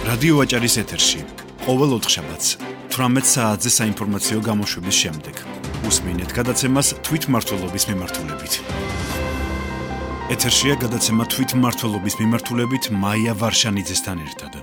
რადიო ვაჭარის ეთერში ყოველ ოთხშაბათს 18 საათზე საინფორმაციო გამოშვების შემდეგ უსმინეთ გადაცემას თვითმმართველობის მიმართულებით. ეთერშია გადაცემა თვითმმართველობის მიმართულებით მაია ვარშანიძესთან ერთად.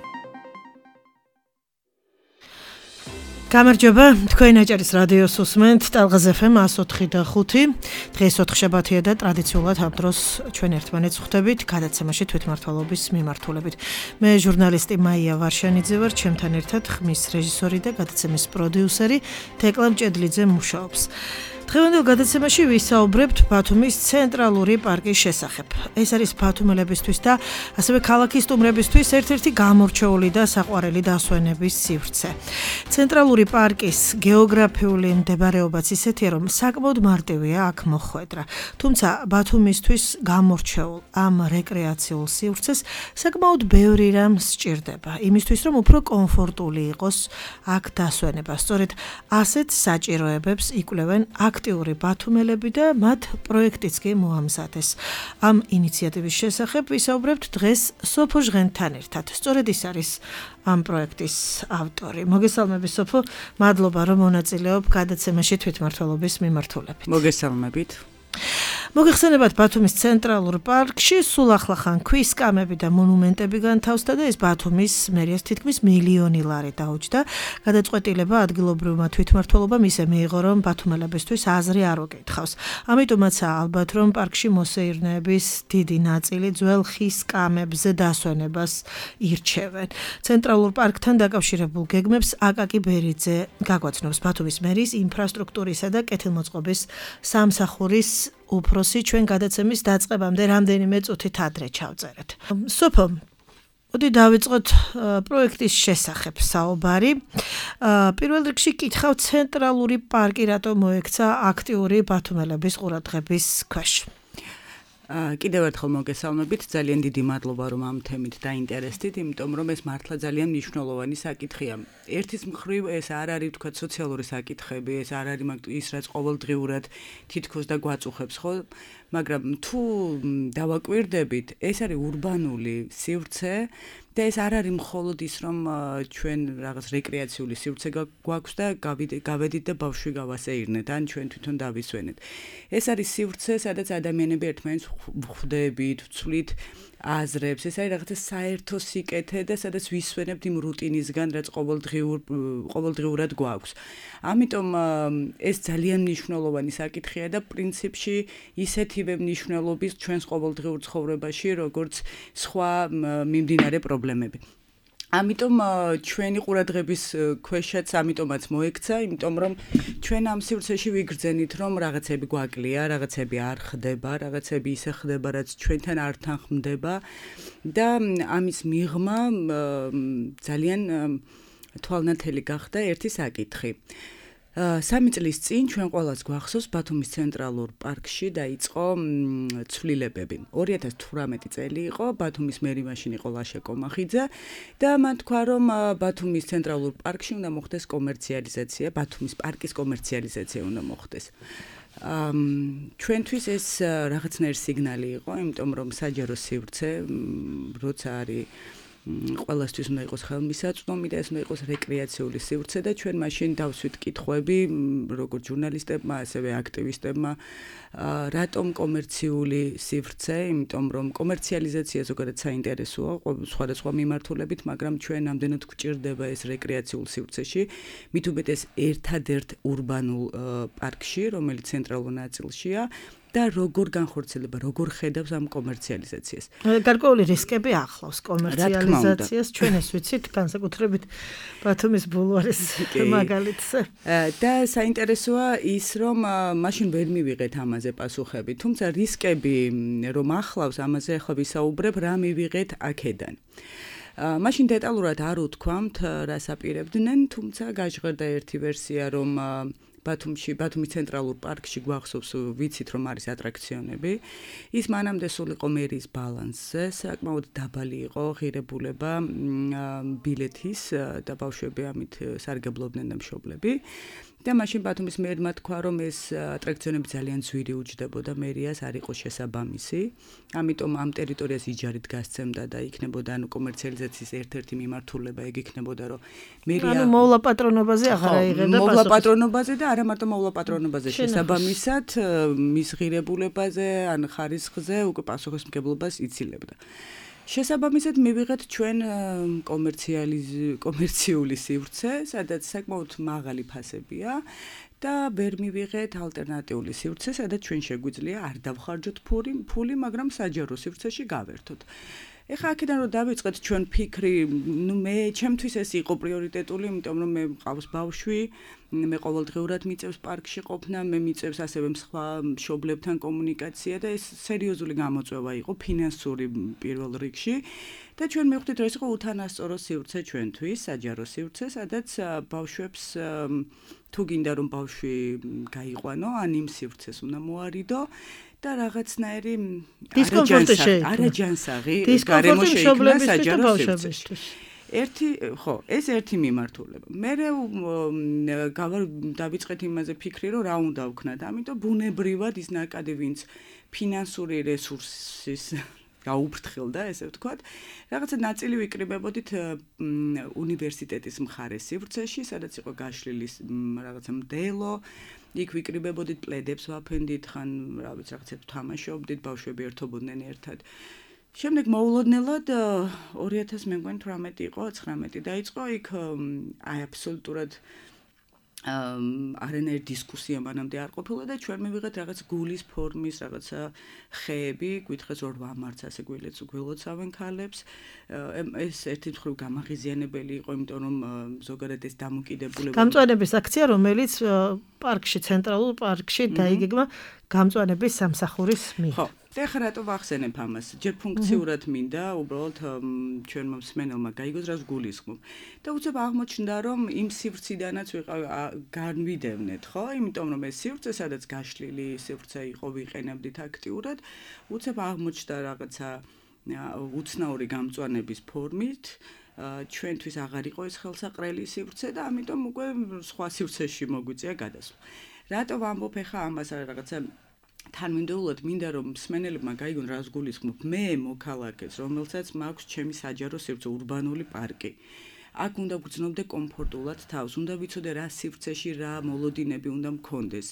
გამარჯობა, თქვენ აჭარის რადიოს უსმენთ ტალღაზ FM 104.5. დღეს ოთხშაბათია და ტრადიციულად ამ დროს ჩვენ ერთმანეთს ხვდებით გადაცემაში თვითმმართველობის მიმართულებით. მე ჟურნალისტი მაია ვარშანიძე ვარ, ჩემთან ერთად ხმის რეჟისორი და გადაცემის პროდიუსერი თეკლა მჭედლიძე მუშაობს. დღევანდელ გადაცემაში ვისაუბრებთ ბათუმის ცენტრალური პარკის შესახებ. ეს არის ბათუმელებისთვის და ასევე ქალაქის სტუმრებისთვის ერთ-ერთი გამორჩეული და საყვარელი დასვენების სივრცე. ცენტრალური პარკის გეოგრაფიული მდებარეობაც ისეთია, რომ საკმაოდ მარტივია აქ მოხვედრა. თუმცა ბათუმისთვის გამორჩეულ ამ რეკრეაციულ სივრცეს საკმაოდ ბევრი რამ სჭირდება. იმისთვის, რომ უფრო კომფორტული იყოს აქ დასვენება. სწორედ ასეთ საჭიროებებს იკვლევენ აქტიური ბათუმელები და მათ პროექტიც კი მოამზადეს. ამ ინიციატივის შესახებ ვისაუბრებთ დღეს სოფო ჟღენთან ერთად. სწორედ ის არის ამ პროექტის ავტორი. მოგესალმები სოფო, მადლობა რომ მონაწილეობ გადაცემაში თვითმმართველობის მიმართულებით. მოგესალმებით. მოგეხსენებათ ბათუმის ცენტრალურ პარკში სულ ახლახან ქვის კამები და მონუმენტები განთავსდა და ეს ბათუმის მერიას თითქმის მილიონი ლარი დაუჯდა. გადაწყვეტილება ადგილობრივმა თვითმმართველობამ ისე მიიღო, რომ ბათუმელებისთვის აზრი არ უკითხავს. ამიტომაცაა ალბათ, რომ პარკში მოსეირნეების დიდი ნაწილი ძველ ხის კამებზე დასვენებას ირჩევენ. ცენტრალურ პარკთან დაკავშირებულ გეგმებს აკაკი ბერიძე გაგვაცნობს. ბათუმის მერის ინფრასტრუქტურისა და კეთილმოწყობის სამსახურის უფროსი ჩვენ გადაცემის დაწყებამდე რამდენიმე წუთით ადრე ჩავწერეთ. სოფო, მოდი დავიწყოთ პროექტის შესახებ საუბარი. პირველ რიგში კითხავ, ცენტრალური პარკი რატომ მოექცა აქტიური ბათუმელების ყურადღების ქვეშ? კიდევ ერთხელ მოგესალმებით, ძალიან დიდი მადლობა რომ ამ თემით დაინტერესდით, იმიტომ რომ ეს მართლა ძალიან მნიშვნელოვანი საკითხია. ერთის მხრივ ეს არ არის თქვა სოციალური საკითხები, ეს არ არის ის რაც ყოველდღიურად თითქოს და გვაწუხებს, ხო? მაგრამ თუ დავაკვირდებით, ეს არის ურბანული სივრცე და ეს არ არის მხოლოდ ის რომ ჩვენ რაღაც რეკრეაციული სივრცე გვაქვს და გავედით და ბავშვი გავასეირნეთ, ან ჩვენ თვითონ დავისვენეთ. ეს არის სივრცე, სადაც ადამიანები ერთმანეთს ხვდებით, ვცვლით აზრებს, ეს არის რაღაცა საერთო სიკეთე და სადაც ვისვენებთ იმ რუტინისგან, რაც ყოველდღიურად გვაქვს. ამიტომ ეს ძალიან მნიშვნელოვანი საკითხია და პრინციპში ისეთივე მნიშვნელობის ჩვენს ყოველდღიურ ცხოვრებაში, როგორც სხვა მიმდინარე პრობლემები. ამიტომ ჩვენი ყურადღების ქვეშაც ამიტომაც მოექცა, იმიტომ რომ ჩვენ ამ სივრცეში ვიგრძენით, რომ რაღაცები გვაკლია, რაღაცები არ ხდება, რაღაცები ისე ხდება, რაც ჩვენთან არ თანხმდება და ამის მიღმა ძალიან თვალნათელი გახდა ერთი საკითხი. 3 წლის წინ ჩვენ ყველას გვახსოვს ბათუმის ცენტრალურ პარკში დაიწყო ცვლილებები. 2018 წელი იყო, ბათუმის მერი მაშინ იყო ლაშა კომახიძე და მან თქვა, რომ ბათუმის ცენტრალურ პარკში უნდა მოხდეს კომერციალიზაცია, ბათუმის პარკის კომერციალიზაცია უნდა მოხდეს. ჩვენთვის ეს რაღაცნაირი სიგნალი იყო, იმიტომ რომ საჯარო სივრცე, როცა არის ყველასთვის უნდა იყოს ხელმისაწვდომი და ეს უნდა იყოს რეკრეაციული სივრცე და ჩვენ მაშინ დავსვით კითხვები, როგორც ჟურნალისტებმა, ასევე აქტივისტებმა, რატომ კომერციული სივრცე, იმიტომ რომ კომერციალიზაცია ზოგადად საინტერესოა სხვადასხვა მიმართულებით, მაგრამ ჩვენ ამდენად გვჭირდება ეს რეკრეაციულ სივრცეში, მით უმეტეს ერთადერთ ურბანულ პარკში, რომელიც ცენტრალურ ნაწილშია. და როგორ განხორციელება, როგორ ხედავს ამ კომერციალიზაციას. გარკვეული რისკები ახლავს კომერციალიზაციას, ჩვენ ეს ვიცით, განსაკუთრებით ბათუმის ბულვარის მაგალითზე. და საინტერესოა ის, რომ მაშინ ვერ მივიღეთ ამაზე პასუხები, თუმცა რისკები რომ ახლავს, ამაზე ახლა ვისაუბრებ, რა მივიღეთ აქედან. მაშინ დეტალურად არ უთქვამთ, რას აპირებდნენ, თუმცა გაჟღერდა ერთი ვერსია, რომ ბათუმის ცენტრალურ პარკში გვახსოვს, ვიცით რომ არის ატრაქციონები. ის მანამდე სულ იყო მერის ბალანსზე, საკმაოდ დაბალი იყო ღირებულება ბილეთის და ბავშვები ამით სარგებლობდნენ და მშობლები. და მაშინ ბათუმის მერმა თქვა, რომ ეს ატრაქციონები ძალიან ძვირი უჯდებოდა, მერიას არ იყო შესაბამისი. ამიტომ ამ ტერიტორიას იჯარით გასცემდა და იქნებოდა კომერციალიზაციის ერთ-ერთი მიმართულება, ეგ იქნებოდა, რომ მერია მოვლა პატრონობაზე აღარ აიღებდა პასუხს. მოვლა პატრონობაზე და არა მარტო მოვლა პატრონობაზე, შესაბამისად მის ღირებულებაზე ან ხარისხზე უკვე პასუხისმგებლობას იცილებდა. შესაბამისად მივიღეთ ჩვენ კომერციული სივრცე, სადაც საკმაოდ მაღალი ფასებია და ვერ მივიღეთ ალტერნატიული სივრცე, სადაც ჩვენ შეგვიძლია არ დავხარჯოთ ფული, მაგრამ საჯარო სივრცეში გავერთოთ. ეხლა აქედან რომ დავიწყეთ ჩვენ ფიქრი, ჩემთვის ეს იყო პრიორიტეტული, იმიტომ რომ მე მყავს ბავშვი, მე ყოველდღიურად მიწევს პარკში ყოფნა, მე მიწევს ასევე სხვა მშობლებთან კომუნიკაცია და ეს სერიოზული გამოწვევა იყო ფინანსური პირველ რიგში და ჩვენ მივხვდით რომ ეს იყო უთანასწორო სივრცე ჩვენთვის, საჯარო სივრცე, სადაც ბავშვებს თუ გინდა რომ ბავშვი გაიყვანო, ან იმ სივრცეს უნდა მოარიდო და რაღაცნაირი არაჯანსაღი გარემო შეიქმნა საჯარო სივრცეში. ეს ერთი მიმართულება. მე დავიწყეთ იმაზე ფიქრი, რომ რა უნდა ვქნათ, ამიტომ ბუნებრივად ის ნაკადი, ვინც ფინანსური რესურსის გაუფრთხილდა, ესე ვთქვათ, რაღაცა ნაწილი ვიკრიბებოდით უნივერსიტეტის მხარეს სივრცეში, სადაც იყო გაშლილი რაღაცა მდელო, იქ ვიკრიბებოდით პლედებს ვაფენდით, ხან რა ვიცი, რაღაცებს თამაშობდით, ბავშვები ერთობოდნენ ერთად. შემდეგ მოულოდნელად 2018 იყო, 19 დაიწყო, იქ აბსოლუტურად არანაირი დისკუსია მანამდე არ ყოფილა და ჩვენ მივიღეთ რაღაც გულის ფორმის რაღაცა ხეები, გვითხრეს 8 მარტს ასე გველოცავენ ქალებს. ეს ერთი მხრივ გამაღიზიანებელი იყო, იმიტომ რომ ზოგადად ეს დამოკიდებულება გამწვანების აქცია, რომელიც პარკში, ცენტრალურ პარკში დაიგეგმა გამწვანების სამსახურის მიერ. ხო, და ხა რატო ვახსენებ ამას? ჯერ ფუნქციურად მინდა, უბრალოდ ჩვენმა მსმენელმა გაიგოს რას გულისხმობ. და უცებ აღმოჩნდა, რომ იმ სივრციდანაც განვიდევნეთ, ხო? იმიტომ რომ ეს სივრცე, სადაც გაშლილი სივრცე იყო, ვიყენებდით აქტიურად, უცებ აღმოჩნდა რაღაცა უცნაური გამწვანების ფორმით. ჩვენთვის აღარ იყო ეს ხელსაყრელი სივრცე და ამიტომ უკვე სხვა სივრცეში მოგვიწია გადასვლა. რატო ვამბობ ახლა ამას რაღაცა თანმიმდევრულად მინდა რომ მსმენელებმა გაიგონ რას გულისხმობ მე მოქალაქეს რომელსაც მაქვს ჩემი საჯარო სივრცე ურბანული პარკი აქ უნდა გრძნობდე კომფორტულად თავს უნდა ვიცოდე რა სივრცეში რა მოლოდინები უნდა მქონდეს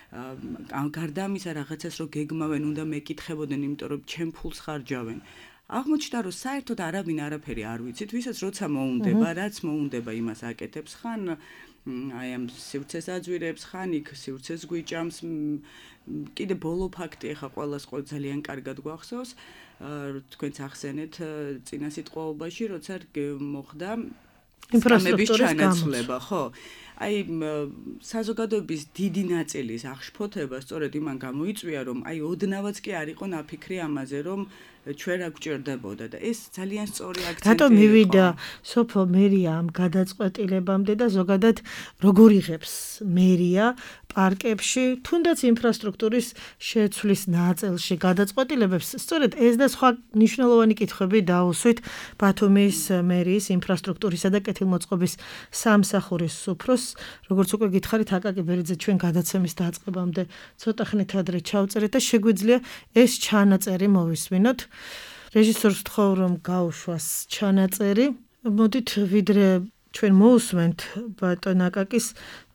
გარდა ამისა რაღაცას რო გეგმავენ უნდა მეკითხებოდნენ იმიტომ რომ ჩემ ფულს ხარჯავენ აღმოჩნდა რომ საერთოდ არავინ არაფერი არ ვიცით ვისაც როცა მოუნდება რაც მოუნდება იმას აკეთებს ხან აი ამ სივრცეს აძვირებს ხან იქ სივრცეს გვიჭამს კიდე ბოლო ფაქტი ახლა ყველას ძალიან კარგად გვახსოვს თქვენც ახსენეთ წინა სიტყვაობაში როცა მოხდა ინფრასტრუქტურის ჩანაცვლება ხო აი საზოგადოების დიდი ნაწილის აღშფოთება სწორედ იმან გამოიწვია რომ აი ოდნავაც კი არ იყო ნაფიქრი ამაზე რომ ჩვენ რა გვჭირდებოდა და ეს ძალიან სწორი აქცენტი იყო. რატომ მივიდა სოფო მერია ამ გადაწყვეტილებამდე და ზოგადად როგორ იღებს მერია პარკებში თუნდაც ინფრასტრუქტურის შეცვლის ნაწილში გადაწყვეტილებებს სწორედ ეს და სხვა მნიშვნელოვანი კითხვები დაუსვით ბათუმის მერიის ინფრასტრუქტურისა და კეთილმოწყობის სამსახურის სუფროს როგორც უკვე გითხარით აკაკი ბერიძე ჩვენ გადაცემის დაწყებამდე ცოტა ხნით ადრე ჩავწერეთ და შეგვიძლია ეს ჩანაწერი მოვისმინოთ რეჟისორს ვთხოვ რომ გაუშვას ჩანაწერი მოდით ვიდრე ჩვენ მოусვენთ ბატონ აკაკის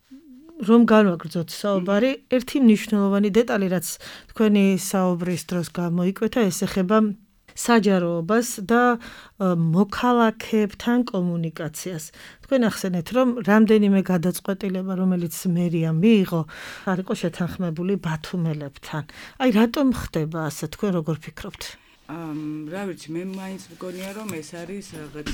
რომ განვაგრძოთ საუბარი ერთი მნიშვნელოვანი დეტალი რაც თქვენი საუბრის დროს გამოიკვეთა ეს ეხება საჯაროობას და მოქალაქეებთან კომუნიკაციას. თქვენ ახსენეთ რომ რამდენიმე გადაწყვეტილება რომელიც მერია მიიღო არ იყო შეთანხმებული ბათუმელებთან. აი რატომ ხდება ასე თქვენ როგორ ფიქრობთ? რა ვიცი მე მაინც მგონია რომ ეს არის რაღაც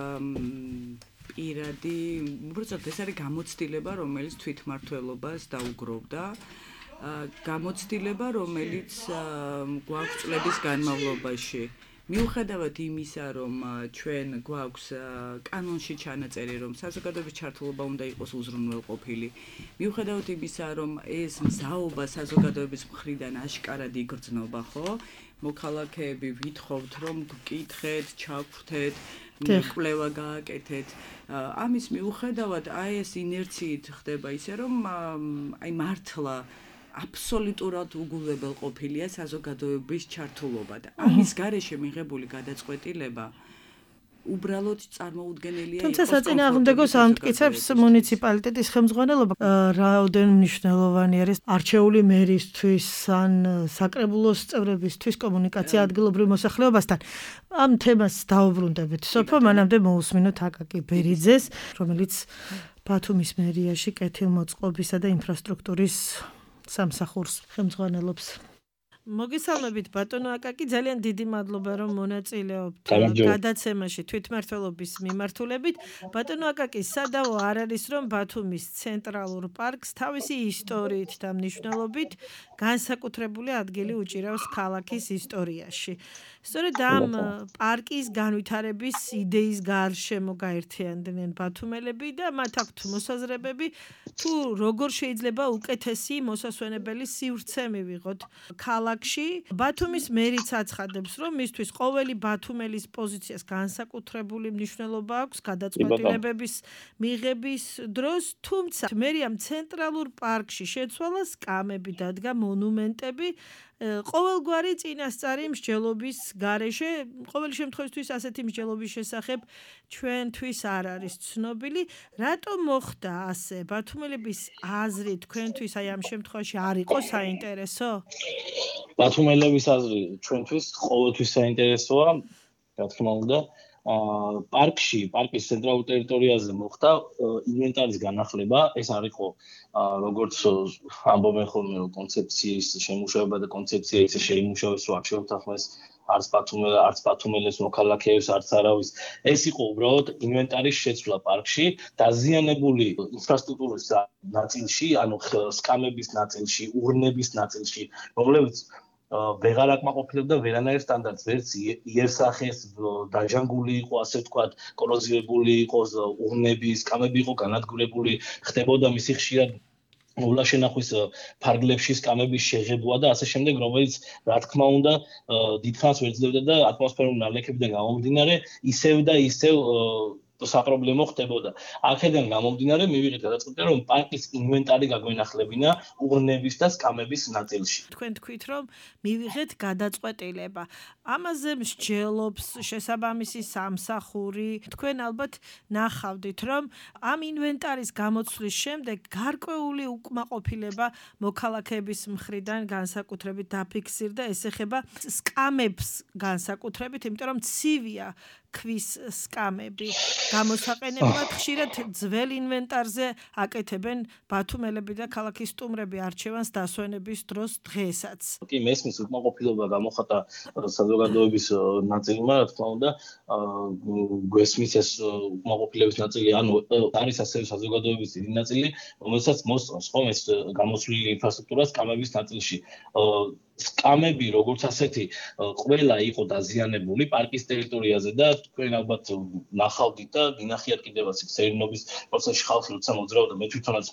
პირადი უბრალოდ ეს არის გამოცდილება რომელიც თვითმმართველობას დაუგროვდა გამოცდილება რომელიც გვაქვს წლების განმავლობაში მიუხედავად იმისა, რომ ჩვენ გვაქვს კანონში ჩანაწერი, რომ საზოგადოების ჩართულობა უნდა იყოს უზრუნველყოფილი, მიუხედავად იმისა, რომ ეს მზაობა საზოგადოების მხრიდან აშკარად იგრძნობა, ხო? მოქალაქეები ვითხოვთ, რომ გკითხეთ, ჩაგვრთეთ, კვლევა გააკეთეთ. ამის მიუხედავად აი ეს ინერციით ხდება ისე, რომ აი მართლა აბსოლუტურად უგულებელყოფილია საზოგადოების ჩართულობა და ამის გარეშე მიღებული გადაწყვეტილება უბრალოდ წარმოუდგენელია. თუმცა საწინააღმდეგოს ამტკიცებს მუნიციპალიტეტის ხელმძღვანელობა, რაოდენ მნიშვნელოვანი არის არჩეული მერისთვის ან საკრებულოს წევრებისთვის კომუნიკაცია ადგილობრივ მოსახლეობასთან. ამ თემას დავუბრუნდებით. სოფო, მანამდე მოусმინოთ აკაკი ბერიძეს, რომელიც ბათუმის მერიაში კეთილმოწყობისა და ინფრასტრუქტურის სამსახურს ხელმძღვანელობს. მოგესალმებით ბატონო აკაკი, ძალიან დიდი მადლობა რომ მონაწილეობთ გადაცემაში თვითმმართველობის მიმართულებით. ბატონო აკაკი, სადავო არ არის რომ ბათუმის ცენტრალურ პარკს თავისი ისტორიით და მნიშვნელობით განსაკუთრებული ადგილი უჭირავს ქალაქის ისტორიაში. სწორედ ამ პარკის განვითარების იდეის გარშემო გაერთიანდნენ ბათუმელები და მათ აქვთ მოსაზრებები თუ როგორ შეიძლება უკეთესი მოსასვენებელი სივრცე მივიღოთ ქალაქში. ბათუმის მერიც აცხადებს, რომ მისთვის ყოველი ბათუმელის პოზიციას განსაკუთრებული მნიშვნელობა აქვს გადაწყვეტილებების მიღების დროს, თუმცა მერიამ ცენტრალურ პარკში შეცვალა სკამები, დადგა მონუმენტები, ყოველგვარი წინასწარი მსჯელობის გარეშე. ყოველი შემთხვევისთვის ასეთი მსჯელობის შესახებ ჩვენთვის არ არის ცნობილი. რატომ მოხდა ასე? ბათუმელების აზრი თქვენთვის აი ამ შემთხვევაში არ იყო საინტერესო? ბათუმელების აზრი ჩვენთვის ყოველთვის საინტერესოა, რა თქმა უნდა. პარკის ცენტრალურ ტერიტორიაზე მოხდა ინვენტარის განახლება. ეს არ იყო როგორც ამბობენ ხოლმე რომ კონცეფციის შემუშავება და კონცეფცია ისე შეიმუშავეს, რომ არ შევთანხმდეს არც ბათუმელებს მოქალაქეებს, არც არავის. ეს იყო უბრალოდ ინვენტარის შეცვლა პარკში, დაზიანებული ინფრასტრუქტურის ნაწილში, ანუ სკამების ნაწილში, ურნების ნაწილში, რომლებიც ვეღარ აკმაყოფილებდა ვერანაირ სტანდარტს, ვერც იერსახეს, დაჟანგული იყო, ასე ვთქვათ, კოროზირებული იყო ურნები, სკამები იყო განადგურებული, ხდებოდა მისი ხშირად მოვლა შენახვის ფარგლებში სკამების შეღებვა და ასე შემდეგ, რომელიც რა თქმა უნდა დიდხანს ვერძლებდა და ატმოსფერულ ნალექებიდან გამომდინარე ისევ და ისევ საპრობლემო ხდებოდა. აქედან გამომდინარე მივიღეთ გადაწყვეტილება, რომ პარკის ინვენტარი გაგვენახლებინა ურნების და სკამების ნაწილში. თქვენ თქვით, რომ მივიღეთ გადაწყვეტილება. ამაზე მსჯელობს შესაბამისი სამსახური. თქვენ ალბათ ნახავდით, რომ ამ ინვენტარის გამოცვლის შემდეგ გარკვეული უკმაყოფილება მოქალაქეების მხრიდან განსაკუთრებით დაფიქსირდა, ეს ეხება სკამებს განსაკუთრებით, იმიტომ რომ ცივია ქვის სკამები. გამოსაყენებლად ხშირად ძველ ინვენტარზე აკეთებენ ბათუმელები და ქალაქის სტუმრები არჩევანს დასვენების დროს დღესაც. კი, მესმის უკმაყოფილება გამოხატა საზოგადოების ნაწილმა, რა თქმა უნდა, გვესმის ეს უკმაყოფილების ნაწილი, ანუ არის ასევე საზოგადოების დიდი ნაწილი, რომელსაც მოსწონს ხომ ეს გამოსვლილი ინფრასტრუქტურა სკამების ნაწილში. სკამები როგორც ასეთი ყველა იყო დაზიანებული პარკის ტერიტორიაზე და თქვენ ალბათ ნახავდით და გინახიათ კიდევაც სერინობის პროცესში ხალხი როცა მოძრაობდა, მე თვითონაც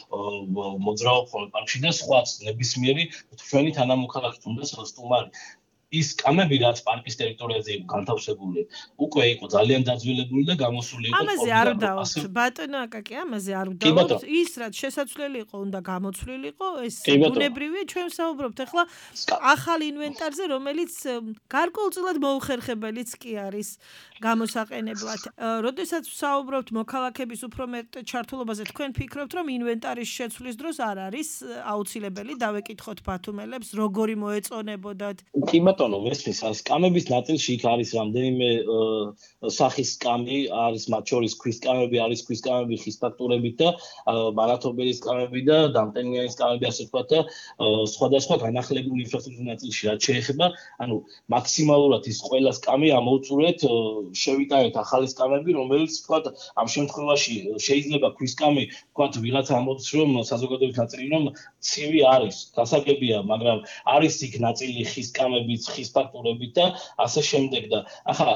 მოძრაობ ხოლმე პარკში და სხვაც ნებისმიერი ჩვენი თანამოქალაქე თუნდაც სტუმარი. ის სკამები რაც პარკის ტერიტორიაზე იყო განთავსებული, უკვე იყო ძალიან დაძველებული და გამოსული იყო. ამაზე არ ვდავალთ, ბატონო აკაკი, ამაზე არ ვდავალთ. ის რაც შესაძლებელი იყო, უნდა გამოცვლილიყო, ეს ბუნებრივია, ჩვენ ვსაუბრობთ ახლა ახალ ინვენტარზე, რომელიც გარკვეულწილად მოუხერხებელიც კი არის გამოსაყენებლად. როდესაც ვსაუბრობთ მოქალაქეების უფრო მეტ ჩართულობაზე, თქვენ ფიქრობთ, რომ ინვენტარის შეცვლის დროს არ არის აუცილებელი დავეკითხოთ ბათუმელებს, როგორი მოეწონებოდათ? კი ბატონო, მესმის, სკამების ნაწილში იქ არის რამდენიმე სახის სკამი, არის მათ შორის ქვის სკამები, არის ქვის სკამები ხის ფაქტურებით და ბარათობელი სკამები და დამტენიანი სკამები, ასე ვთქვათ და სხვადასხვა განახლებული ინფრასტრუქტურის ნაწილში, რაც შეეხება, ანუ მაქსიმალურად ის ყველა სკამი ამოვწურეთ, შევიტანეთ ახალი სკამები, რომელიც ვთქვათ, ამ შემთხვევაში შეიძლება ქვის სკამი, ვთქვათ, ვიღაცა ამბობს, რომ საზოგადოების ნაწილი, რომ ცივი არის, გასაგებია, მაგრამ არის იქ ნაწილი ხის კამებით, ხის ფაქტურებით და ასე შემდეგ და ახლა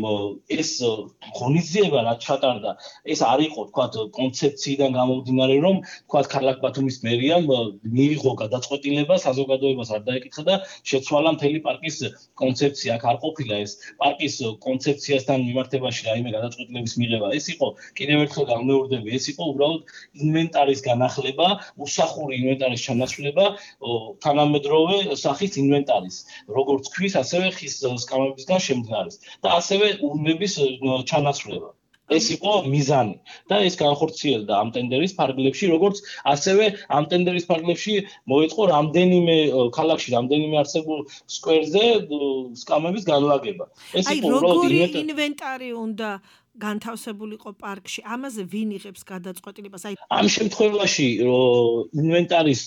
ეს ღონისძიება რაც ჩატარდა, ეს არ იყო თქვათ კონცეფციიდან გამომდინარე, რომ თქვათ ქალაქ ბათუმის მერიამ მიიღო გადაწყვეტილება, საზოგადოებას არ დაეკითხა და შეცვალა მთელი პარკის კონცეფცია, აქ არ ყოფილა ეს პარკის კონცეფციასთან მიმართებაში რაიმე გადაწყვეტილების მიღება. ეს იყო კიდევ ერთხელ გამეორდები, ეს იყო უბრალოდ ინვენტარის განახლება, უსახური ინვენტარის ჩანაცვლება, თანამედროვე სახის ინვენტარის, როგორც ქვის, ასევე ხის სკამებისგან შემდგარის და ასევე ურნების ჩანაცვლება. ეს იყო მიზანი და ეს განხორციელდა ამ ტენდერის ფარგლებში, როგორც ასევე ამ ტენდერის ფარგლებში მოეწყო რამდენიმე ქალაქში, რამდენიმე არსებულ სკვერზე სკამების განლაგება. ეს იყო როგორი ინვენტარი უნდა განთავსებულიყო პარკში, ამაზე ვინ იღებს გადაწყვეტილებას? ამ შემთხვევაში ინვენტარის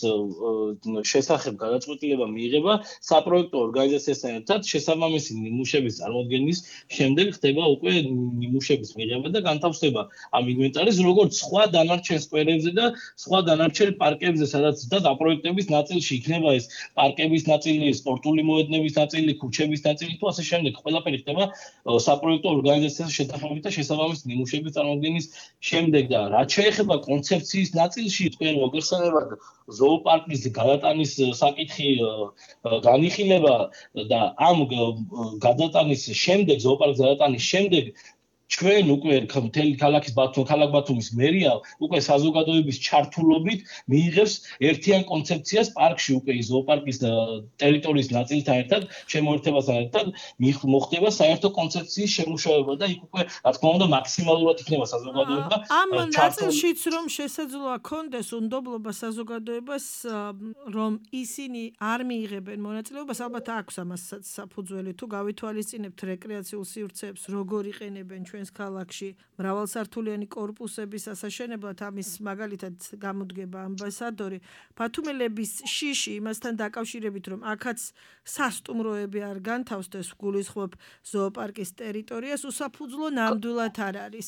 შესახებ გადაწყვეტილება მიიღება საპროექტო ორგანიზაციასთან ერთად შესაბამისი ნიმუშების წარმოდგენის შემდეგ ხდება უკვე ნიმუშების მიღება და განთავსება ამ ინვენტარის როგორც სხვა დანარჩენ სკვერებზე და სხვა დანარჩენ პარკებზე, სადაც და დაპროექტების ნაწილში იქნება ეს პარკების ნაწილი, სპორტული მოედნების ნაწილი, ქუჩების ნაწილი თუ ასე შემდეგ. ყველაფერი ხდება საპროექტო ორგანიზაციას შეთანხმებით და შესაბამის ნიმუშების წარმოდგენის შემდეგ და რაც შეეხება კონცეფციის ნაწილში თქვენ მოგეხსენებათ ზოოპარკის გადატანის საკითხი განიხილება და ამ გადატანის შემდეგ ზოოპარკის გადატანის შემდეგ ჩვენ უკვე მთელი ქალაქ ბათუმის მერია უკვე საზოგადოების ჩართულობით მიიღებს ერთიან კონცეფციას პარკში უკვე ზოოპარკის ტერიტორიის ნაწილთან ერთად შემოერთებასთან ერთად მოხდება საერთო კონცეფციის შემუშავება და იქ უკვე რა თქმა უნდა მაქსიმალურად იქნება საზოგადოება ამ ნაწილშიც რომ შესაძლოა კონდეს უნდობლობა საზოგადოებას რომ ისინი არ მიიღებენ მონაწილეობას ალბათ აქვს ამასაც საფუძველი თუ გავითვალისწინებთ რეკრეაციულ სივრცეებს როგორ იყენებენ ჩვენს ქალაქში მრავალსართულიანი კორპუსების ასაშენებლად ამის მაგალითად გამოდგება ამბასადორი ბათუმელების შიში იმასთან დაკავშირებით რომ აქაც სასტუმროები არ განთავსდეს გულისხმობ ზოოპარკის ტერიტორიას უსაფუძვლო ნამდვილად არ არის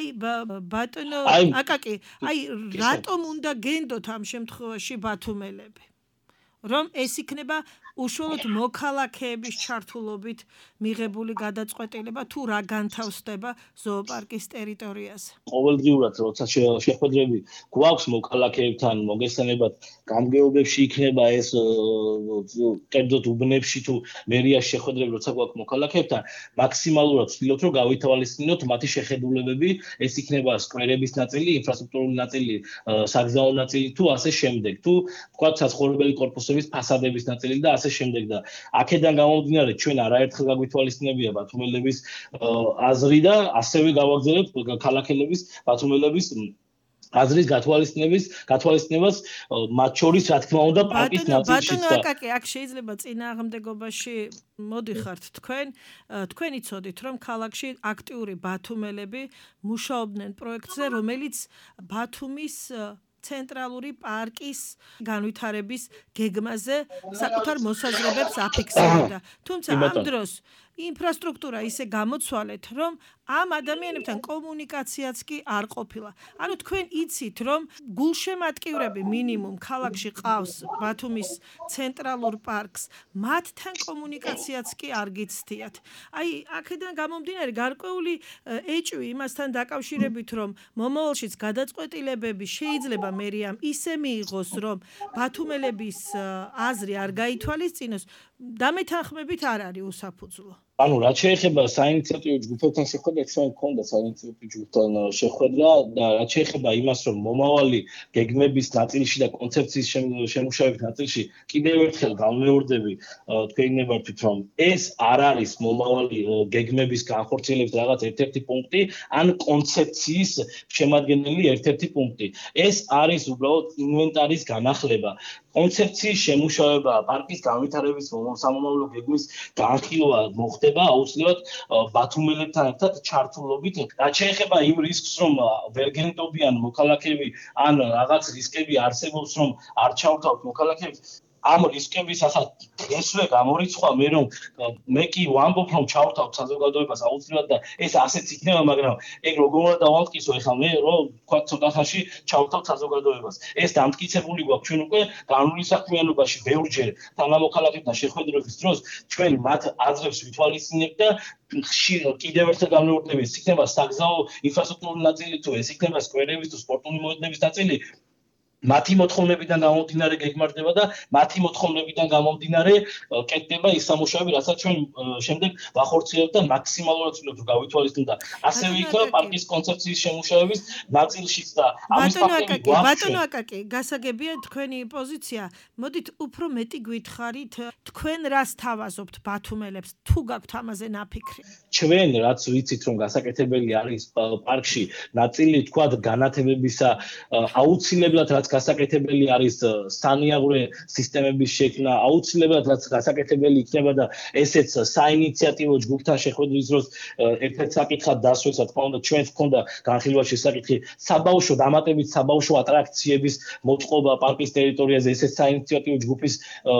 ბატონო აკაკი რატომ უნდა გენდოთ ამ შემთხვევაში ბათუმელები რომ ეს იქნება უშუალოდ მოქალაქეების ჩართულობით მიღებული გადაწყვეტილება თუ რა განთავსდება ზოოპარკის ტერიტორიაზე. ყოველდღიურად როცა შეხვედრები გვაქვს მოქალაქეებთან, მოგესალმებათ, გამგეობებში იქნება ეს კერძოდ უბნებში თუ მერიაში შეხვედრები როცა გვაქვს მოქალაქეებთან, მაქსიმალურად ვცდილობთ რომ გავითვალისწინოთ მათი შეხედულებები, ეს იქნება სკვერების ნაწილი, ინფრასტრუქტურული ნაწილი, საგზაო ნაწილი თუ ასე შემდეგ. თუ ვთქვათ საცხოვრებელი კორპუსების ფასადების ნაწილი და ასე შემდეგ და აქედან გამომდინარე ჩვენ არაერთხელ გაგვითვალისწინებია ბათუმელების აზრი და ასევე გავაგზავნებთ ქალაქელების ბათუმელების აზრის გათვალისწინებას მათ შორის რა თქმა უნდა პარკის ნაწილში და აკაკი აქ შეიძლება წინააღმდეგობაში მოდიხართ თქვენ იცოდით რომ ქალაქში აქტიური ბათუმელები მუშაობდნენ პროექტზე რომელიც ბათუმის ცენტრალური პარკის განვითარების გეგმაზე საკუთარ მოსაზრებებს აფიქსებდა. თუმცა ამ დროს ინფრასტრუქტურა ისე გამოცვალეთ, რომ ამ ადამიანებთან კომუნიკაციაც კი არ ყოფილა. ანუ თქვენ იცით, რომ გულშემატკივრები მინიმუმ ქალაქში ყავს ბათუმის ცენტრალურ პარკს, მათთან კომუნიკაციაც კი არ გიცდიათ. აი, აქედან გამომდინარე გარკვეული ეჭვი იმასთან დაკავშირებით, რომ მომავალშიც გადაწყვეტილებები შეიძლება მერიამ ისე მიიღოს, რომ ბათუმელების აზრი არ გაითვალისწინოს, დამეთანხმებით არ არის უსაფუძვლო. ანუ რაც შეეხება საინიციატივო ჯგუფებთან შეხვედრა, ჩვენ გქონდა საინიციატივო ჯგუფთან შეხვედრა და რაც შეეხება იმას, რომ მომავალი გეგმების ნაწილში და კონცეფციის შემუშავების ნაწილში კიდევ ერთხელ გამეორდები, თქვენებართვით, რომ ეს არ არის მომავალი გეგმების განხორციელების რაღაც ერთ-ერთი პუნქტი, ან კონცეფციის შემადგენელი ერთ-ერთი პუნქტი. ეს არის უბრალოდ ინვენტარის განახლება. კონცეფციის შემუშავება, პარკის განვითარების სამომავლო გეგმის განხილვა მოხდება აუცილებლად ბათუმელებთან ერთად ჩართულობით. რაც შეეხება იმ რისკს, რომ ვერ გენდობიან მოქალაქეები, ან რაღაც რისკები არსებობს, რომ არ ჩავთავთ მოქალაქეებს, ამ რისკების ასა ესვე გამორიცხვა მე რომ მე კი ვამბობ რომ ჩავთავ საზოგადოებას აუცილებლად და ეს ასეც იქნება, მაგრამ ეგ როგორ უნდა დავამტკიცო ეხლა მე რომ თქვა ცოტა ხანში ჩავთავ საზოგადოებას. ეს დამტკიცებული გვაქვს ჩვენ უკვე განული საქმიანობაში ბევრჯერ თანამოქალაქეებთან შეხვედრების დროს ჩვენ მათ აზრებს ვითვალისწინებთ და კიდევ ერთხელ გამოვიყენებთ, ეს იქნება საგზაო ინფრასტრუქტურული ნაწილი თუ ეს იქნება სკვერების თუ სპორტული მოედნების ნაწილი. მათი მოთხოვნებიდან გამომდინარე გეგმარდება და მათი მოთხოვნებიდან გამომდინარე კეთდება ის სამუშაოები, რასაც ჩვენ შემდეგ ვახორციელებთ და მაქსიმალურად ვცდილობთ გავითვალისწინოთ და ასევე იქნება პარკის კონცეფციის შემუშავების ნაწილშიც და ამის ფაქტები ბატონო აკაკი, გასაგებია თქვენი პოზიცია. მოდით უფრო მეტი გითხარით, თქვენ რას თავაზობთ ბათუმელებს, თუ გაქვთ ამაზე ნაფიქრი? ჩვენ რაც ვიცით რომ გასაკეთებელი არის პარკში ნაწილი თქვა განათებებისა აუცილებლად რაც გასაკეთებელი არის სანიაღვრე სისტემების შექმნა, აუცილებლად რაც გასაკეთებელი იქნება და ესეც საინიციატივო ჯგუფთან შეხვედრის დროს ერთ-ერთ საკითხად დასვეს, რა თქმა უნდა, ჩვენს გქონდა განხილვაში საკითხი საბავშვო დამატებით საბავშვო ატრაქციების მოწყობა პარკის ტერიტორიაზე, ესეც საინიციატივო ჯგუფის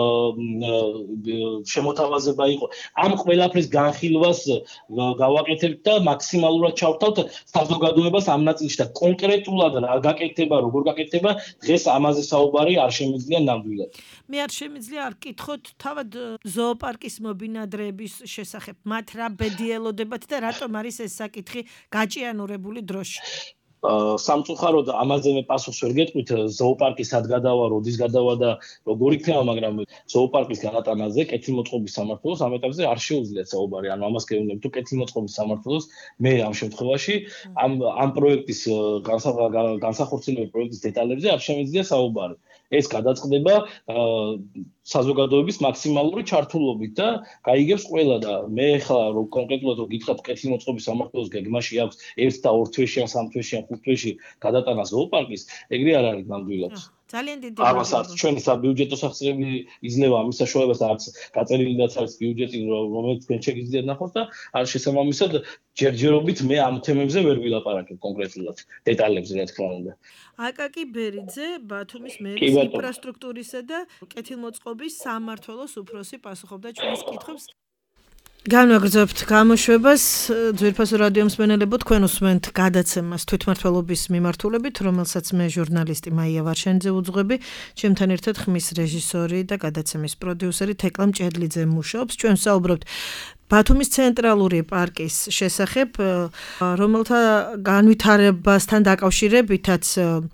შემოთავაზება იყო. ამ ყველაფრის განხილვას გავაკეთებთ და მაქსიმალურად ჩავთავთ საზოგადოებას ამ ნაწილში და კონკრეტულად რა გაკეთდება, როგორ გაკეთდება დღეს ამაზე საუბარი არ შემიძლია ნამდვილად. მე არ შემიძლია არ კითხოთ თავად ზოოპარკის მობინადრეების შესახებ. მათ რა ბედი ელოდებათ და რატომ არის ეს საკითხი გაჭიანურებული დროში? სამწუხაროდ ამაზე მე პასუხს ვერ გეტყვით, ზოოპარკი სად გადავა, როდის გადავა და როგორ იქნება, მაგრამ ზოოპარკის განატანაზე კეთილმოწყობის სამმართველოს ამ ეტაპზე არ შეუძლიათ საუბარი. ანუ ამას გეუბნები, თუ კეთილმოწყობის სამმართველოს მე ამ შემთხვევაში ამ პროექტის განსახორციელებელი პროექტის დეტალებზე არ შემიძლია საუბარი. ეს გადაწყდება საზოგადოების მაქსიმალური ჩართულობით და გაიგებს ყველა და მე ხა რომ კონკრეტულად რომ გითხრათ კეთილმოწყობის სამმართველოს გეგმაში აქვს 1 და 2 თვეში ან 3 თვეში ან 5 თვეში გადატანა ზოოპარკის, ეგრე არ არის ნამდვილად. ძალიან დიდი ამას არც ჩვენი საბიუჯეტო სახსრები იძლევა ამის საშუალებას, არც გაწერილიდაც არის ბიუჯეტი, რომელიც თქვენ შეგიძლიათ ნახოთ და არ შესაბამისად ჯერჯერობით მე ამ თემებზე ვერ ვილაპარაკებ კონკრეტულად დეტალებზე, რა თქმა უნდა. აკაკი ბერიძე, ბათუმის მერის ინფრასტრუქტურისა და კეთილმოწყობის სამმართველოს უფროსი პასუხობდა ჩვენს კითხვებს. განვაგრძობთ გამოშვებას. ძვირფასო რადიო მსმენელებო, თქვენ უსმენთ გადაცემას თვითმმართველობის მიმართულებით, რომელსაც მე ჟურნალისტი მაია ვარშენიძე ვუძღვები, ჩემთან ერთად ხმის რეჟისორი და გადაცემის პროდიუსერი თეკლა მჭედლიძე მუშაობს. ჩვენ ვსაუბრობთ ბათუმის ცენტრალური პარკის შესახებ, რომელთა განვითარებასთან დაკავშირებითაც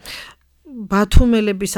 ბათუმელების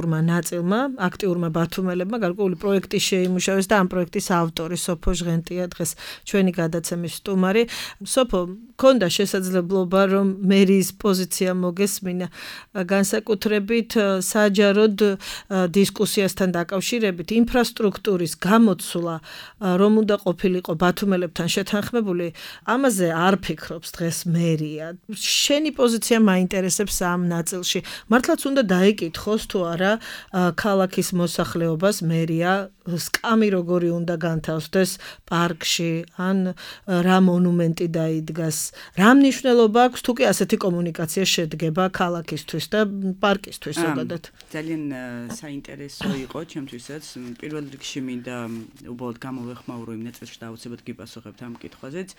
აქტიურმა ბათუმელებმა გარკვეული პროექტი შეიმუშავეს და ამ პროექტის ავტორი სოფო ჟღენტია დღეს ჩვენი გადაცემის სტუმარი. სოფო, მქონდა შესაძლებლობა რომ მერის პოზიცია მოგესმინა განსაკუთრებით საჯაროდ დისკუსიასთან დაკავშირებით ინფრასტრუქტურის გამოცვლა რომ უნდა ყოფილიყო ბათუმელებთან შეთანხმებული, ამაზე არ ფიქრობს დღეს მერია. შენი პოზიცია მაინტერესებს ამ ნაწილში. მართლაც უნდა დაეკითხოს თუ არა ქალაქის მოსახლეობას მერია სკამი როგორი უნდა განთავსდეს პარკში, ან რა მონუმენტი დაიდგას, რა მნიშვნელობა აქვს თუ კი ასეთი კომუნიკაცია შედგება ქალაქისთვის და პარკისთვის ზოგადად. ძალიან საინტერესო იყო ჩემთვისაც. პირველ რიგში მინდა უბრალოდ გამოვეხმაურო იმ ნაწილში და აუცილებლად გიპასუხებთ ამ კითხვაზეც.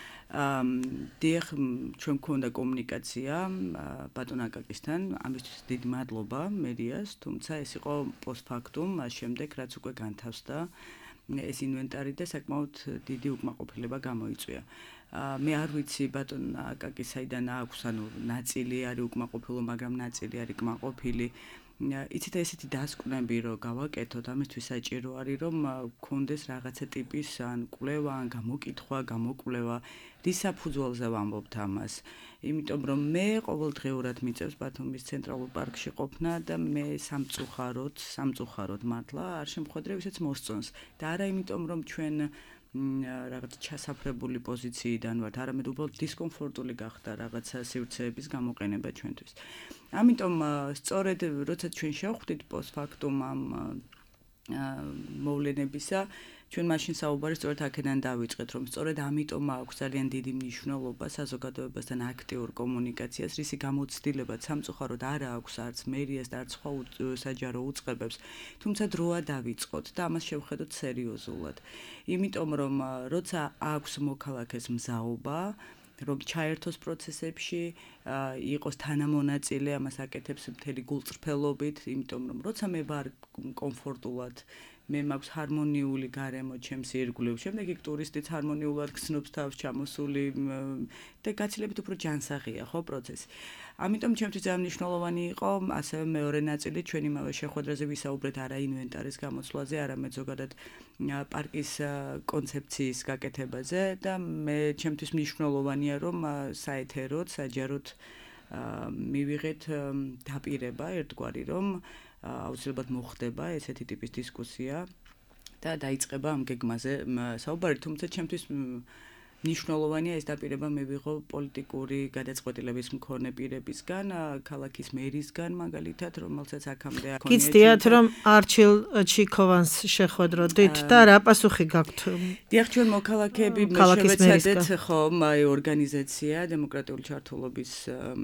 დიახ, ჩვენ გქონდა კომუნიკაცია ბატონ აკაკისთან, ამისთვის დიდი მადლობა მერიას, თუმცა ეს იყო პოსტფაქტუმ, მას შემდეგ რაც უკვე განთავსდა ეს ინვენტარი და საკმაოდ დიდი უკმაყოფილება გამოიწვია. მე არ ვიცი ბატონ აკაკი საიდან აქვს, ანუ ნაწილი არის უკმაყოფილო, მაგრამ ნაწილი არის კმაყოფილი. იცით ესეთი დასკვნები რომ გავაკეთოთ, ამისთვის საჭირო არის რომ გქონდეს რაღაცა ტიპის ან კვლევა, ან გამოკითხვა, რის საფუძველზე ვამბობთ ამას. იმიტომ რომ მე ყოველდღიურად მიწევს ბათუმის ცენტრალურ პარკში ყოფნა და მე სამწუხაროდ მართლა არ შემხვედრე ვისაც მოსწონს. და არა იმიტომ რომ ჩვენ რაღაც ჩასაფრებული პოზიციიდან ვართ, არამედ უბრალოდ დისკომფორტული გახდა რაღაცა სივრცეების გამოყენება ჩვენთვის. ამიტომ სწორედ როცა ჩვენ შევხვდით პოსტფაქტუმ ამ მოვლენებისა, ჩვენ მაშინ საუბარი სწორედ აქედან დავიწყეთ, რომ სწორედ ამიტომ აქვს ძალიან დიდი მნიშვნელობა საზოგადოებასთან აქტიურ კომუნიკაციას, რისი გამოცდილებაც სამწუხაროდ არ აქვს არც მერიას და არც სხვა საჯარო უწყებებს, თუმცა დროა დავიწყოთ და ამას შევხედოთ სერიოზულად. იმიტომ რომ როცა აქვს მოქალაქეს მზაობა რომ ჩაერთოს პროცესებში, იყოს თანამონაწილე, ამას აკეთებს მთელი გულწრფელობით, იმიტომ რომ როცა მე ვარ კომფორტულად, მე მაქვს ჰარმონიული გარემო ჩემს ირგვლივ, შემდეგ იქ ტურისტიც ჰარმონიულად გრძნობს თავს ჩამოსული და გაცილებით უფრო ჯანსაღია, ხო, პროცესი. ამიტომ ჩემთვის ძალიან მნიშვნელოვანი იყო ასევე მეორე ნაწილი ჩვენ იმავე შეხვედრაზე ვისაუბრეთ არა ინვენტარის გამოცვლაზე, არამედ ზოგადად პარკის კონცეფციის გაკეთებაზე და მე ჩემთვის მნიშვნელოვანია რომ საეთეროდ, საჯაროდ მივიღეთ დაპირება ერთგვარი რომ აუცილებლად მოხდება ესეთი ტიპის დისკუსია და დაიწყება ამ გეგმაზე საუბარი, თუმცა ჩემთვის მნიშვნელოვანია ეს დაპირება მივიღო პოლიტიკური გადაწყვეტილების მქონე პირებისგან, ქალაქის მერისგან მაგალითად, რომელსაც აქამდე აქონია. გიცდიათ რომ არჩილ ჩიქოვანს შეხვედროდით და რა პასუხი გაქვთ? დიახ, ჩვენ მოქალაქეები შევეცადეთ ხომ აი ორგანიზაცია დემოკრატიული ჩართულობის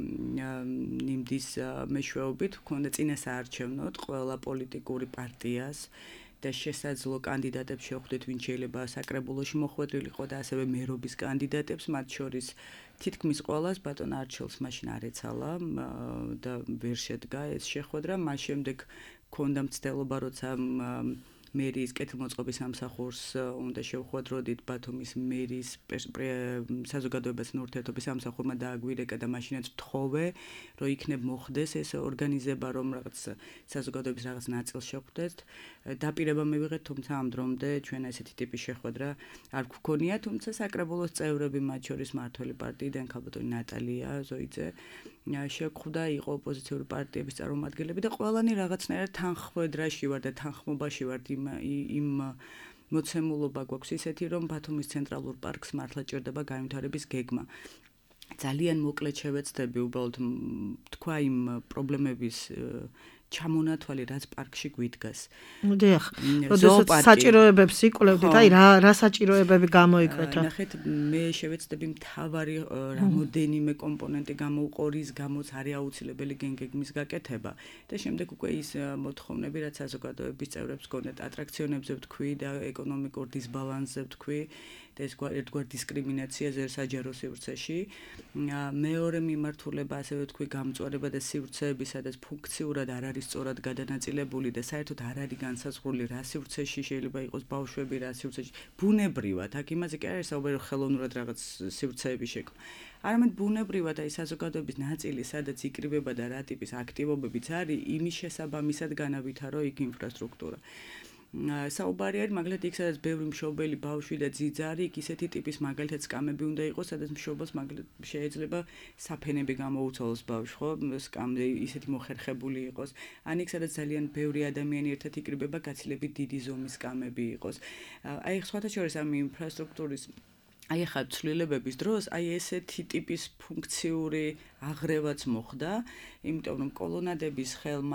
ნიმდის მეშვეობით გვქონდა წინასაარჩევნოდ ყველა პოლიტიკური პარტიას და შესაძლო კანდიდატებს შევხვდით, ვინც შეიძლება საკრებულოში მოხვედრილიყო და ასევე მერობის კანდიდატებს, მათ შორის თითქმის ყველას ბატონ არჩილს მაშინ არ ეცალა და ვერ შედგა ეს შეხვედრა. მას შემდეგ გქონდა მცდელობა, როცა მერიის კეთილმოწყობის სამსახურს უნდა შევხვედროდით ბათუმის მერიის საზოგადოებასთან ურთიერთობის სამსახურმა დააგვირეკა და მაშინაც ვთხოვე, რომ იქნებ მოხდეს ეს ორგანიზება, რომ რაღაც საზოგადოების რაღაც ნაწილს შევხვდეთ. დაპირება მივიღეთ, თუმცა ამ დრომდე ჩვენ ესეთი ტიპის შეხვედრა არ გვქონია, თუმცა საკრებულოს წევრები, მათ შორის მმართველი პარტიიდან ქალბატონი ნატალია ზოიძე შეხვდა, იყო ოპოზიციური პარტიების წარმომადგენლები და ყველანი რაღაცნაირად თანხმედრაში ვარ და თანხმობაში ვარ იმ მოცემულობა გვაქვს ისეთი, რომ ბათუმის ცენტრალურ პარკს მართლა ჭირდება განვითარების გეგმა. ძალიან მოკლედ შევეცდები უბრალოდ თქვა იმ პრობლემების ჩამონათვალი, რაც პარკში გვიდგას. დიახ, როდესაც საჭიროებებს იკვლევდით, აი რა საჭიროებები გამოიკვეთა? ნახეთ, მე შევეცდები მთავარი რამოდენიმე კომპონენტი გამოვყო, რის გამოც არის აუცილებელი გეგმის გაკეთება და შემდეგ უკვე ის მოთხოვნები, რაც საზოგადოების წევრებს გქონდათ, ატრაქციონებზე ვთქვი და ეკონომიკურ დისბალანსზე ვთქვი და ეს ერთგვარ დისკრიმინაციაზე საჯარო სივრცეში. მეორე მიმართულება, ასევე ვთქვი, გამწვარება და სივრცეები, სადაც ფუნქციურად არ არის სწორად გადანაწილებული და საერთოდ არ არის განსაზღვრული რა სივრცეში შეიძლება იყოს ბავშვები, რა სივრცეში ბუნებრივად, აქ იმაზე კი არის საუბარი, რომ ხელოვნურად რაღაც სივრცეები შექმნა. არამედ ბუნებრივად აი საზოგადოების ნაწილი, სადაც იკრიბება და რა ტიპის აქტივობებიც არის, იმის შესაბამისად განავითარო იქ ინფრასტრუქტურა. საუბარი არის მაგალითად იქ სადაც ბევრი მშობელი ბავშვი და ძიძა არის, იქ ისეთი ტიპის მაგალითად სკამები უნდა იყოს, სადაც მშობელს მაგალითად შეიძლება საფენები გამოუცვალოს ბავშვს, ხო, სკამზე ისეთი მოხერხებული იყოს. ან იქ სადაც ძალიან ბევრი ადამიანი ერთად იკრიბება, გაცილებით დიდი ზომის სკამები იყოს. აი სხვათა შორის ამ ინფრასტრუქტურის აი ახლა ცვლილებების დროს აი ესეთი ტიპის ფუნქციური აღრევაც მოხდა, იმიტომ რომ კოლონადების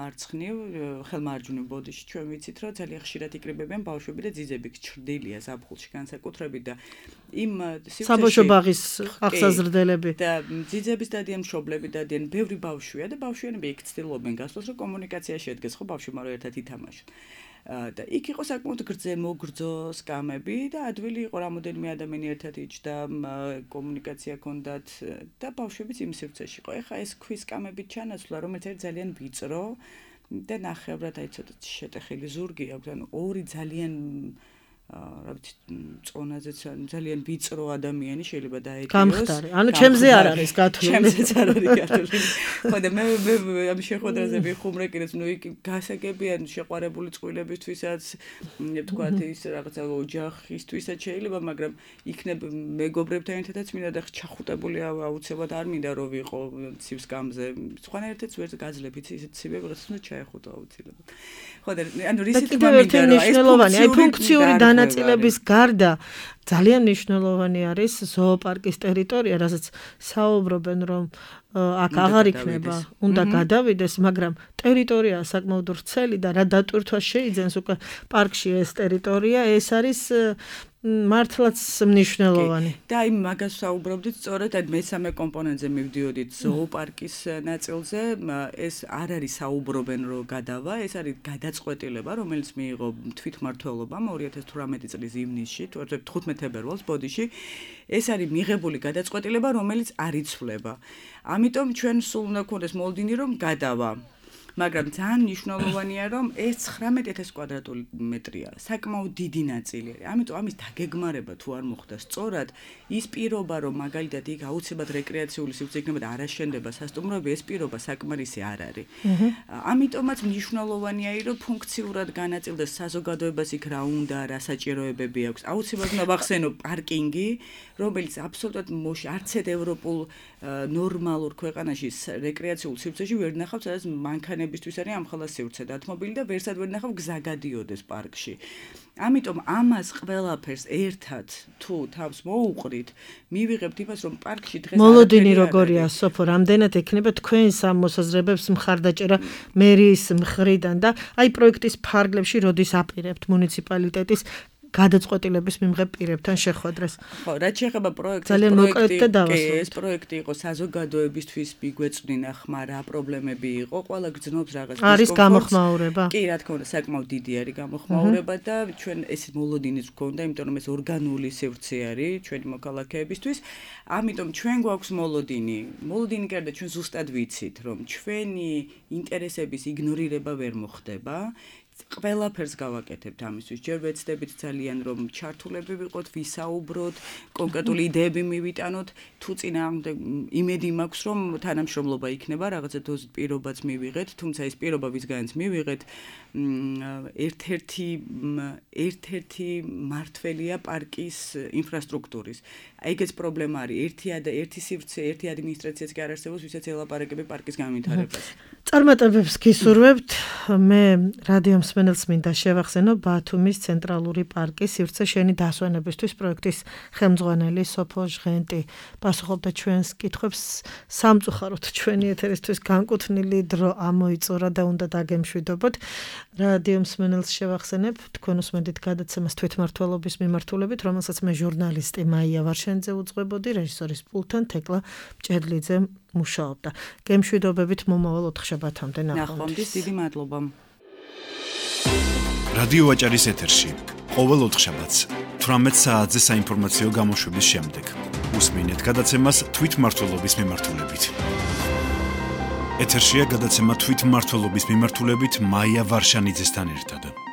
ხელმარჯვნივ ბოდიში ჩვენ ვიცით, რომ ძალიან ხშირად იკრიბებიან ბავშვები და ძიძები ჩრდილია ზაფხულში განსაკუთრებით და იმ საბავშვო ბაღის აღსაზრდელები და ძიძების დადიან მშობლები დადიან, ბევრი ბავშვია და ბავშვიანები იქ ცდილობენ გასვლას, რომ კომუნიკაცია შედგეს, ხო, ბავშვებმა რომ ერთად ითამაშონ. და იქ იყო საკმაოდ მოგრძო სკამები და ადვილი იყო რამოდენიმე ადამიანი ერთად იჯდა, კომუნიკაცია ჰქონდათ და ბავშვებიც იმ სივრცეში იყო. ეხლა ეს ქვის სკამებით ჩანაცვლა, რომელიც არის ძალიან ვიწრო და ნახევრად აი ცოტა შეტეხილი ზურგი აქვს, ანუ ორი ძალიან რა ვიცი, წონაზეც ძალიან ვიწრო ადამიანი შეიძლება დაედიოს. გამხდარი. ანუ ჩემზე არ არის გათვლილი. ჩემზეც არ არის გათვლილი. ხო და მე ამ შეხვედრაზე ვიხუმრე კიდეც, ნუ იქ გასაგებიან შეყვარებული წყვილებისთვისაც, ვთქვათ ის რაღაცა ოჯახისთვისაც შეიძლება, მაგრამ იქნებ მეგობრებთან ერთადაც მინდა და ჩახუტებული აუცილებლად არ მინდა რომ ვიყო ცივ სკამზე. სხვანაირადაც ვერ გაძლებ იცი ისეთ ცივებს, ნუ ჩაეხუტო აუცილებლად. ხო და ანუ რისი თქმა მინდა რომ ეს ფუნქციური განაწილების გარდა ძალიან მნიშვნელოვანი არის ზოოპარკის ტერიტორია, რასაც საუბრობენ, რომ აქ აღარ იქნება, უნდა გადავიდეს, მაგრამ ტერიტორია საკმაოდ ვრცელი და რა დატვირთვა შეიძენს უკვე პარკში ეს ტერიტორია, ეს არის მართლაც მნიშვნელოვანი. და აი მაგას საუბრობდით, სწორედ აი მესამე კომპონენტზე მივდიოდით ზოოპარკის ნაწილზე, ეს არ არის საუბრობენ რომ გადავა, ეს არის გადაწყვეტილება, რომელიც მიიღო თვითმმართველობამ 2018 წლის ივნისში, 15 თებერვალს ბოდიში. ეს არის მიღებული გადაწყვეტილება, რომელიც არ იცვლება. ამიტომ ჩვენ სულ უნდა გქონდეს მოლოდინი რომ გადავა. მაგრამ ძალიან მნიშვნელოვანია რომ ეს 19000 კვადრატული მეტრია, საკმაოდ დიდი ნაწილი არის. ამიტომ ამის დაგეგმარება თუ არ მოხდა სწორად, ის პირობა რომ მაგალითად იქ აუცილებლად რეკრეაციული სივრცე იქნება და არ აშენდება სასტუმროები, ეს პირობა საკმარისი არ არის. ამიტომაც მნიშვნელოვანია რომ ფუნქციურად განაწილდეს საზოგადოებას იქ რა უნდა, რა საჭიროებები აქვს. აუცილებლად უნდა ვახსენო პარკინგი, რომელიც აბსოლუტურად არც ერთ ევროპულ ნორმალურ ქვეყანაში რეკრეაციულ სივრცეში ვერ ნახავთ, სადაც მანქანებისთვის არის ამხელა სივრცე დათმობილი და ვერსად ვერ ნახავ გზა გადიოდეს პარკში. ამიტომ ამას ყველაფერს ერთად თუ თავს მოუყრით, მივიღებთ იმას, რომ პარკში დღეს მოლოდინი როგორია, სოფო, რამდენად ექნება თქვენს ამ მოსაზრებებს მხარდაჭერა მერიის მხრიდან და აი პროექტის ფარგლებში როდის აპირებთ მუნიციპალიტეტის გადაწყვეტილების მიმღებ პირებთან შეხვედრას. ხო, რაც შეეხება პროექტს, ეს პროექტი იყო საზოგადოებისთვის მიგვეწვლინა ხმა რა პრობლემები იყო, ყველა გრძნობს რაღაც დისკომფორტს. არის გამოხმაურება? კი, რა თქმა უნდა, საკმაოდ დიდი არის გამოხმაურება და ჩვენ ეს მოლოდინიც გვქონდა, იმიტომ რომ ეს ორგანული სივრცე არის ჩვენი მოქალაქეებისთვის. ამიტომ ჩვენ გვაქვს მოლოდინი. მოლოდინი გარდა ჩვენ ზუსტად ვიცით, რომ ჩვენი ინტერესების იგნორირება ვერ მოხდება. ყველაფერს გავაკეთებთ ამისთვის. ჯერ ვეცდებით ძალიან რომ ჩართულები ვიყოთ, ვისაუბროთ, კონკრეტული იდეები მივიტანოთ, თუ წინააღმდეგ იმედი მაქვს რომ თანამშრომლობა იქნება, რაღაცა დოზით პირობაც მივიღეთ, თუმცა ეს პირობა ვისგანაც მივიღეთ, ერთ-ერთი მართველია პარკის ინფრასტრუქტურის. ეგეც პრობლემა არის. ერთი სივრცე, ერთი ადმინისტრაციაც კი არ არსებობს, ვისაც ელაპარაკები პარკის განვითარებას. წარმატებებს გისურვებთ. მე რადიო მსმენელს მინდა შევახსენო ბათუმის ცენტრალური პარკის სივრცე შენი დასვენებისთვის პროექტის ხელმძღვანელი სოფო ჟღენტი პასუხობდა ჩვენს კითხვებს. სამწუხაროდ ჩვენი ეთერისთვის განკუთვნილი დრო ამოიწურა და უნდა დაგემშვიდობოთ. რადიო მსმენელს შევახსენებ თქვენ უსმენთ გადაცემას თვითმმართველობის მიმართულებით, რომელსაც მე ჟურნალისტი მაია ვარშენიძე უძღვებოდი, რეჟისორის პულტთან თეკლა მჭედლიძე მუშაობდა. გემშვიდობებით მომავალ 4 შაბათამდე ნახვამდის. დიდი მადლობა. რადიო ვაჭარის ეთერში ყოველ 4 შაბათს 18 საათზე საინფორმაციო გამოშვების შემდეგ უსმინეთ გადაცემას თვითმმართველობის მიმართულებით. ეთერშია გადაცემა თვითმმართველობის მიმართულებით მაია ვარშანიძესთან ერთად.